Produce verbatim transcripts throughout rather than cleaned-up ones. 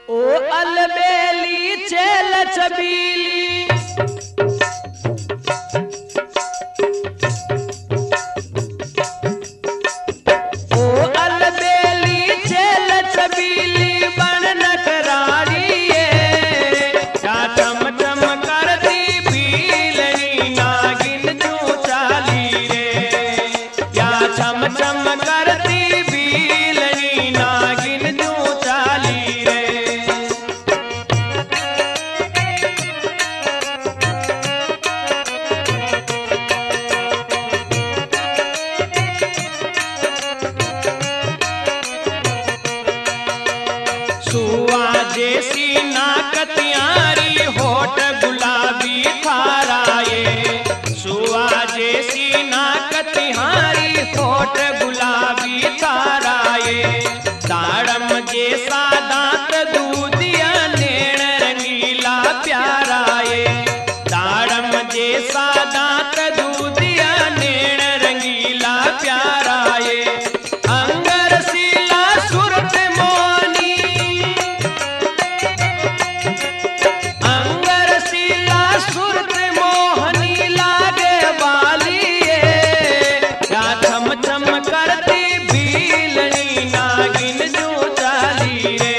ओ अलबेली चेल चबीली ओ अलबेली चेल चबीली बन नकरारी क्या चम चम करती बीलनी नागिन जो चाली रे क्या चम चम करती बीलनी नागिन जो चाली रे। सुआ जैसी नाकतियारी होठ गुलाबी थाराए सुआ जैसी नाकतिहारी होठ गुलाबी थाराए दाड़म जैसा दांत दूधिया नेण रंगीला प्याराए दाड़म जैसा दांत दूधिया नेण रंगीला प्याराए अंगर सीला सुरत मोनी अंगर सीला सुरत मोहनी लागे बालिए क्या चम चम करती बीलनी नागिन जो चाली रे।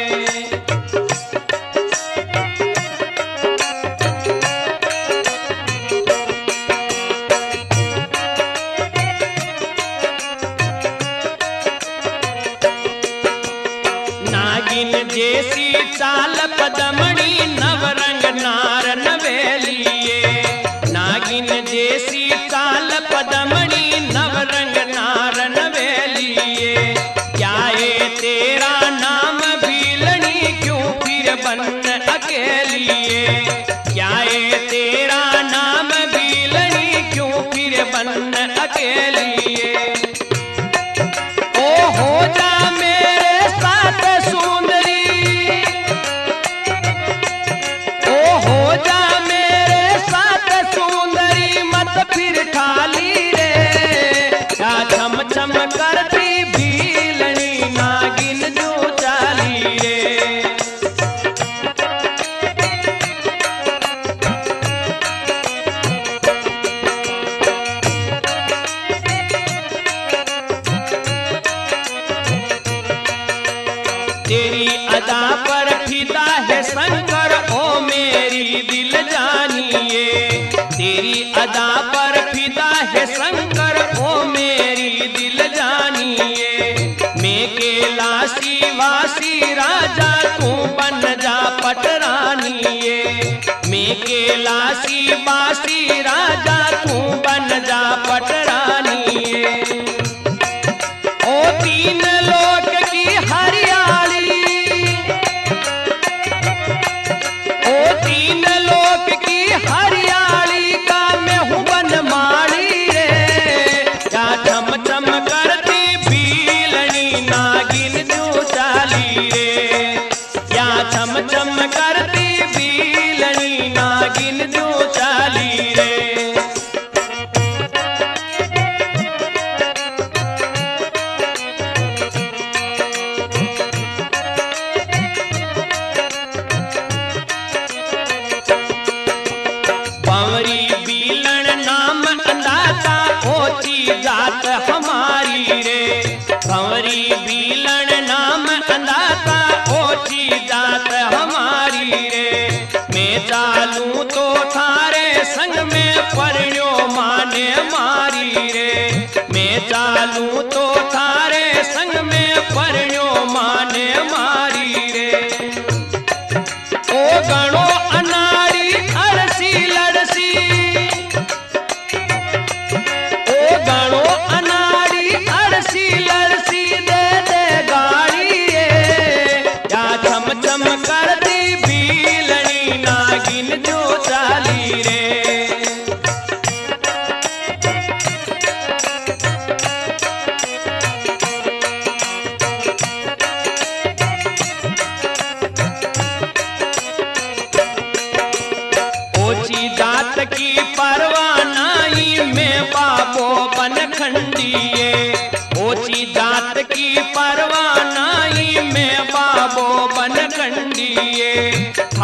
नागिन जैसी चाल पदमणि नवरंग नार नवेलिए नागिन जैसी चाल पदमणि नवरंग नार नवेलिए क्या ये तेरा नाम भीलनी क्यों फिर बन अकेलिए क्या ये तेरा नाम भीलनी क्यों फिर बन अकेलिए। ओ हो जा मेरे साथ सुंदरी ओ हो जा मेरे साथ सुंदरी मत फिर खाली रे क्या चम चम करती भीलनी नागिन जो चाली रे। तेरी अदा पर फिदा है शंकर ओ मेरी दिल जानिए तेरी अदा पर फिदा है शंकर ओ मेरी दिल जानिए मैं कैलाशी वासी राजा तू बन जा पटरानिए मैं कैलाशी वासी राजा तू बन जा पटरानिए। ओ तीन लोक की हरियाली ओ तीन लोक की हरियाली का मैं हूँ बनमाली रे क्या चम चम करती बीलनी नागिन जो चाली रे क्या चम चम करती बीलनी नागिन जो चाली रे। पंवरी बीलन नाम अंदाता ओची जात हमारी रे पंवरी बीलन नाम अंदाता ओची जात हमारी रे मैं चालू तो थारे संग में परिणो माने मारी रे मैं चालू तो थारे संग में परिणो माने मारी रे। ओ गणो अनारी अरसी लड़सी ओ गणो अनारी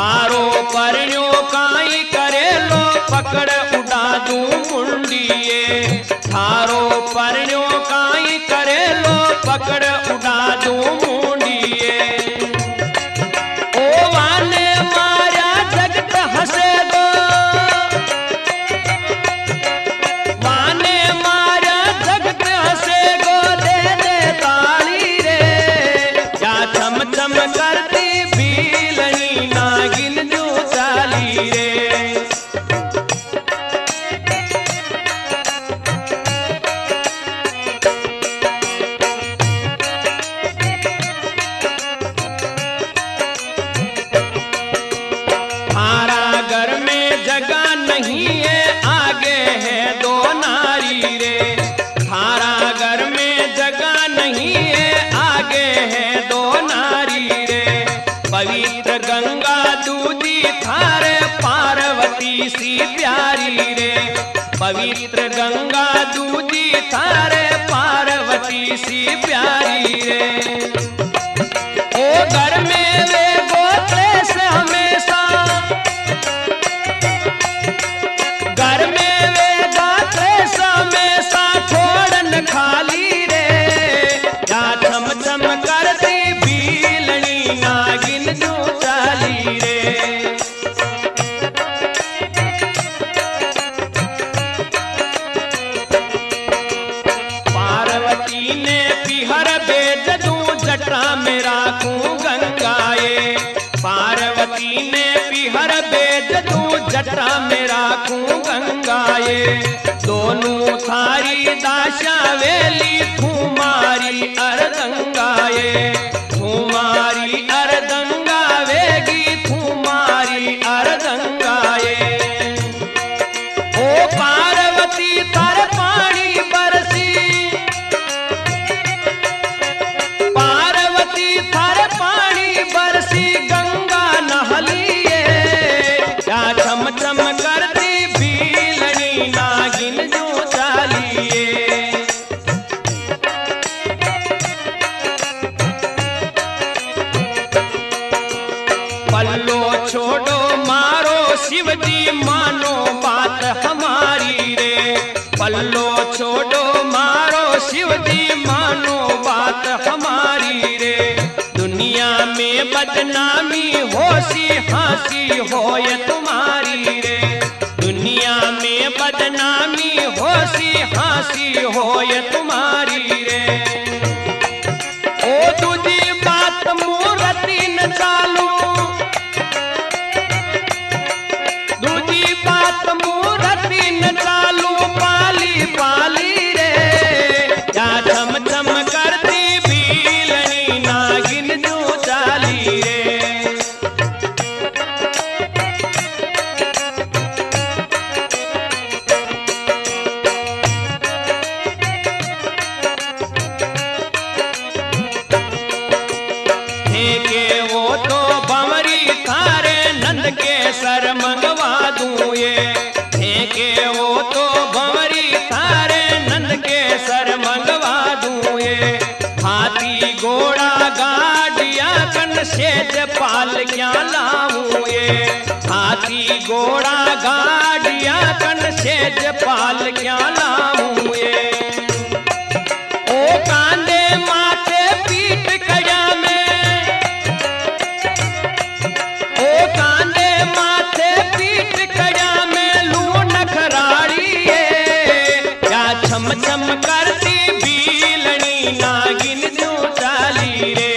थारो परण्यो काई करे लो पकड़ उड़ा दूं मुंडिए। थारो परण्यो काई करे लो पकड़ उड़ा दूं मुंडिए। ओ वाने मारा जगत हसे गो, वाने मारा जगत हसे गो, दे दे ताली रे। या चम चम करती बीलनी नागिन जो चाली रे। पवित्र गंगा दूधी थारे पार्वती सी प्यारी रे। पवित्र गंगा दूधी थारे पार्वती सी प्यारी रे। ओ घर में वे गोते से हमेशा, घर में वे गाते से हमेशा छोड़न खाली रे। या चम चम करती बीलनी नागिन जो चाली रे। पार्वती ने पिहर बेद दूं जटा में राखूं गंगाए। पार्वती ने पिहर बेद दूं जटा में राखूं गंगाए। दोनों थारी दाशा वेली तुम्हारी अरदंगाए। तुम्हारी अरदंगा वेगी तुम्हारी अरदंगाए। ओ पार्वती तर पानी बरसी, पार्वती थर पानी बरसी गंगा नहलिए। या चम चम करती बीलनी नागिन जो चालिए। पल्लो छोड़ो मारो शिवजी मानो बात हमारी रे। पल्लो छोड़ो मारो शिवजी मानो बात हमारी रे। दुनिया में बदनामी होसी हंसी होय तुम्हारी रे। दुनिया में बदनामी होसी हंसी होय तुम्हारी रे। ओ तुझी बात मूर्ति न चालू, दूजी बात मूर्ति न चालू पाली पाली रे। या चम चम करती बीलनी नागिन जो चाली रे। के वो तो बमरी थारे नंद के सर मंगवा दूं ये। के वो तो बमरी थारे नंद के सर मंगवा दूं ये। हाथी घोड़ा गाड़िया कन सेज पाल क्या लाऊं ये। हाथी घोड़ा गाड़िया कन सेज पाल क्या लाऊं ये। ओ कांदे माथे पीठ कया में, ओ कांदे माथे पीठ कया में लून खराड़ी है। या छम छम करती बीलनी नागिन जो चाली रे।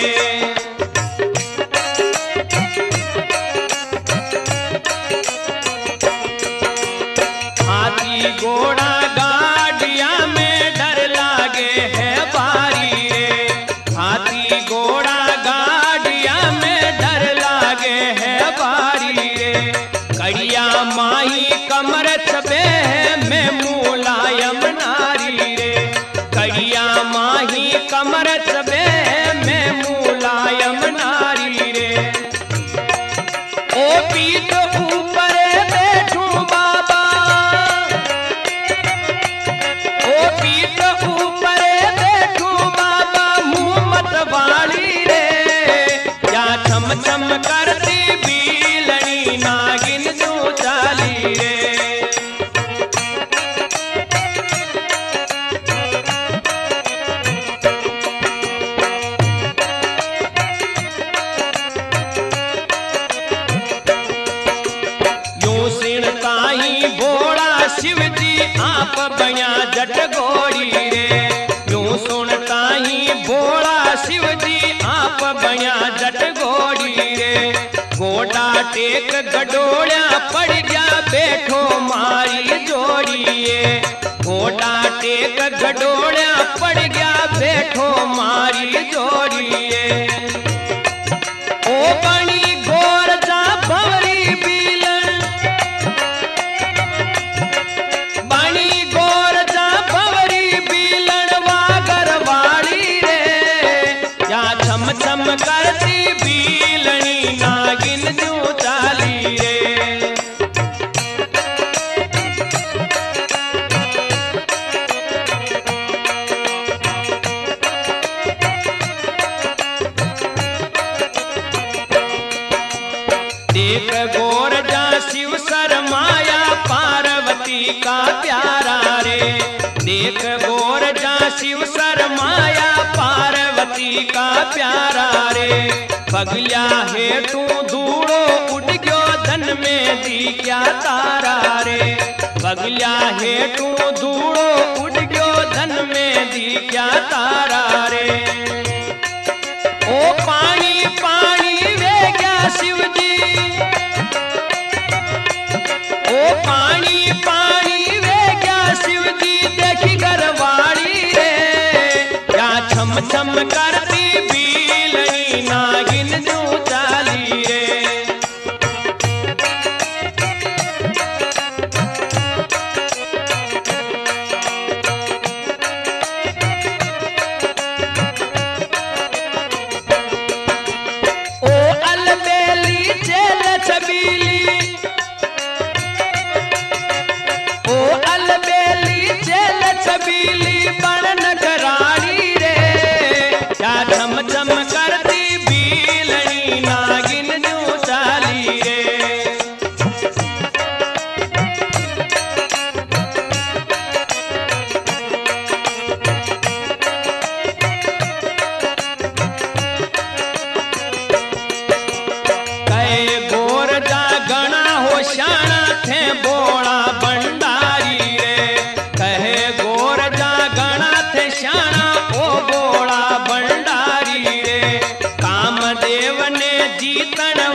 हाथी घोड़ा गाड़िया में डर लागे है बारी रे। हाथी घोड़ा गाड़िया में डर लागे है बारी रे। कड़िया माही कमर छपे है मैं मुलायम नारी रे। कड़िया माही कमर छपे है मैं मुलायम नारी रे। ओ पीठ ऊपर बैठूं बाबा, ओ पीठ ऊपर बैठूं बाबा मुँह मत वाली रे। या छम छम करती बीलनी बनिया जट घोड़ी रे। गोडा टेक गडोलिया पड़ गया बैठो मारी जोड़िए। गोडा टेक गडोलिया पड़ गया बैठो मारी जोड़िए। ओ बनी गोर जा भवरी बीलन, बनी गोर जा भवरी बीलन वागर वाली रे। या छम छम करती बीलनी नागिन जू चाली रे। देख गोर जा शिव शर्माया पार्वती का प्यारा रे। देख गोर जा शिव शर्माया पार्वती का प्यारा रे। पगलिया है तू दूड़ो उड़ गयो धन में दी क्या तारा रे। पगलिया है तू दूड़ो उड़ गयो धन में दी क्या तारा रे। ओ पानी पानी वे क्या शिव जी, ओ पानी पानी वे क्या शिव जी देखी घरवाड़ी रे। या छम छम करती बीलनी नागिन जू चाली रे। ओ अलबेली चेल छबीली, ओ अलबेली चेल छबीली बड़ नगराड़ी रे। क्या छम छम करती बीलनी नागिन जू चाली रे। कहे गोर जा गणा हो श्याणा थे बोड़ा भंडारी रे। कहे गोर जा गणा थे श्याणा ओ बोड़ा भंडारी रे। कामदेव ने जीतन